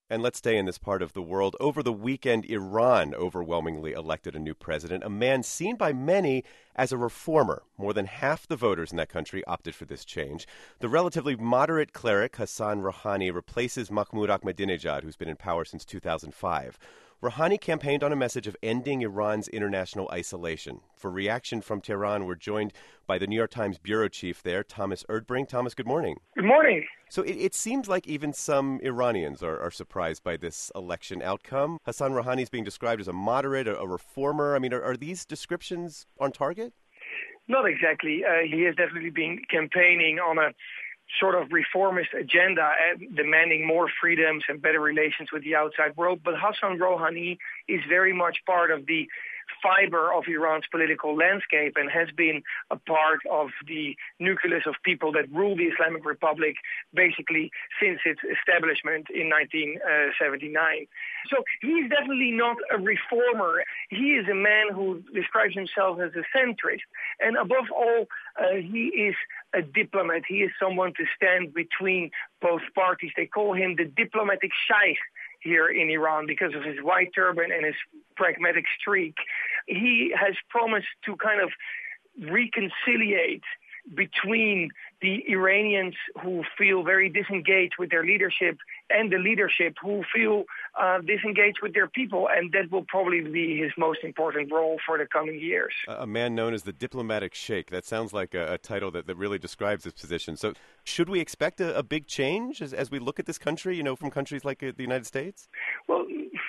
And let's stay in this part of the world. Over the weekend, Iran overwhelmingly elected a new president, a man seen by many as a reformer. More than half the voters in that country opted for this change. The relatively moderate cleric Hassan Rouhani replaces Mahmoud Ahmadinejad, who's been in power since 2005. Rouhani campaigned on a message of ending Iran's international isolation. For reaction from Tehran, we're joined by the New York Times bureau chief there, Thomas Erdbrink. Thomas, good morning. Good morning. So it seems like even some Iranians are surprised by this election outcome. Hassan Rouhani is being described as a moderate, a reformer. I mean, are these descriptions on target? Not exactly. He has definitely been campaigning on a sort of reformist agenda, demanding more freedoms and better relations with the outside world. But Hassan Rouhani is very much part of the fiber of Iran's political landscape and has been a part of the nucleus of people that rule the Islamic Republic basically since its establishment in 1979. So he's definitely not a reformer. He is a man who describes himself as a centrist. And above all, he is a diplomat. He is someone to stand between both parties. They call him the diplomatic sheikh here in Iran because of his white turban and his pragmatic streak. He has promised to kind of reconciliate between the Iranians who feel very disengaged with their leadership and the leadership who feel disengaged with their people, and that will probably be his most important role for the coming years. A man known as the diplomatic sheikh. That sounds like a title that really describes his position. So should we expect a big change as we look at this country, from countries like the United States? Well,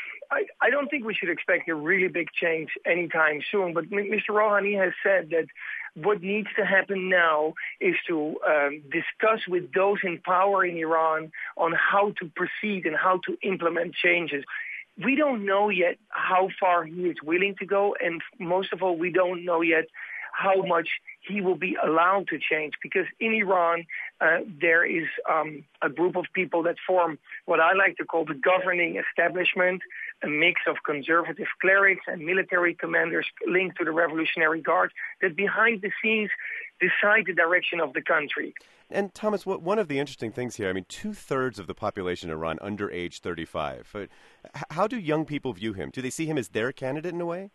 I don't think we should expect a really big change anytime soon, but Mr. Rouhani has said that what needs to happen now is to discuss with those in power in Iran on how to proceed and how to implement changes. We don't know yet how far he is willing to go, and most of all, we don't know yet how much he will be allowed to change, because in Iran there is a group of people that form what I like to call the governing establishment, a mix of conservative clerics and military commanders linked to the Revolutionary Guard that behind the scenes decide the direction of the country. And Thomas, one of the interesting things here, 2/3 of the population in Iran under age 35. How do young people view him? Do they see him as their candidate in a way?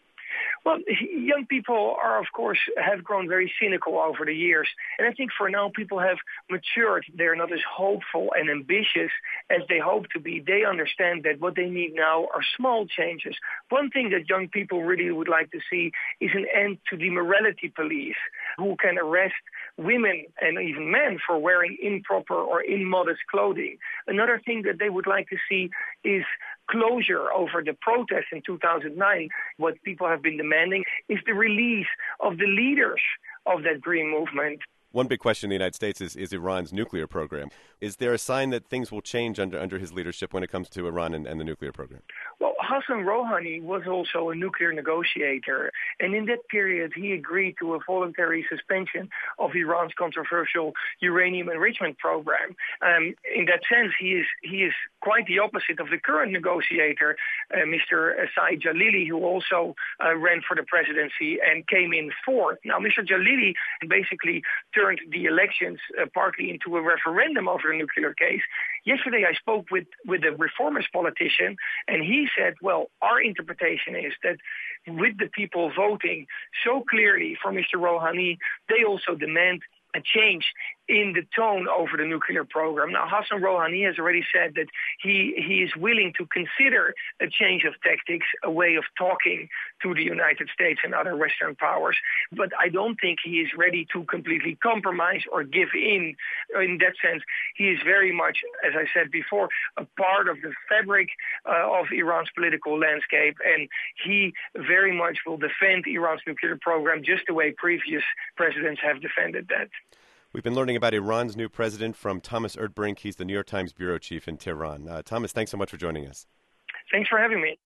Well, young people have grown very cynical over the years. And I think for now, people have matured. They're not as hopeful and ambitious as they hope to be. They understand that what they need now are small changes. One thing that young people really would like to see is an end to the morality police, who can arrest women and even men for wearing improper or immodest clothing. Another thing that they would like to see is closure over the protests in 2009. What people have been demanding is the release of the leaders of that green movement. One big question in the United States is Iran's nuclear program. Is there a sign that things will change under his leadership when it comes to Iran and the nuclear program? Well, Hassan Rouhani was also a nuclear negotiator, and in that period he agreed to a voluntary suspension of Iran's controversial uranium enrichment program. In that sense, he is quite the opposite of the current negotiator, Mr. Saeed Jalili, who also ran for the presidency and came in fourth. Now, Mr. Jalili basically turned the elections partly into a referendum over the nuclear case. Yesterday, I spoke with a reformist politician, and he said, well, our interpretation is that with the people voting so clearly for Mr. Rouhani, they also demand a change in the tone over the nuclear program. Now, Hassan Rouhani has already said that he is willing to consider a change of tactics, a way of talking to the United States and other Western powers. But I don't think he is ready to completely compromise or give in. In that sense, he is very much, as I said before, a part of the fabric of Iran's political landscape, and he very much will defend Iran's nuclear program just the way previous presidents have defended that. We've been learning about Iran's new president from Thomas Erdbrink. He's the New York Times bureau chief in Tehran. Thomas, thanks so much for joining us. Thanks for having me.